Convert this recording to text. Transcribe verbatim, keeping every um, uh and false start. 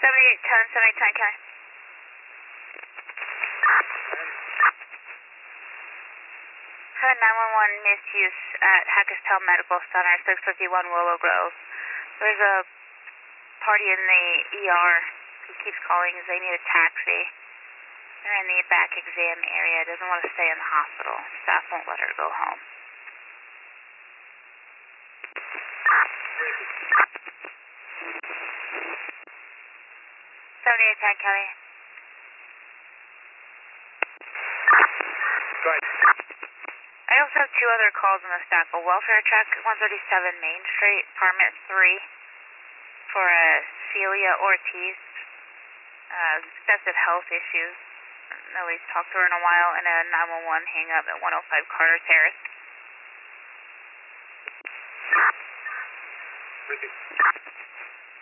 seventy-eight ten, seventy-eight ten, County. Had nine one one misuse at Hackettstown Medical Center, six fifty-one Willow Grove. There's a party in the E R who keeps calling because they need a taxi. They're in the back exam area, doesn't want to stay in the hospital. Staff won't let her go home. seventy-eight ten, County. Go ahead. I also have two other calls on the staff. A welfare check, one thirty-seven Main Street, apartment three, for uh, Celia Ortiz. Uh, excessive health issues. Nobody's talked to her in a while, and a nine one one hang up at one oh five Carter Terrace. Repeat.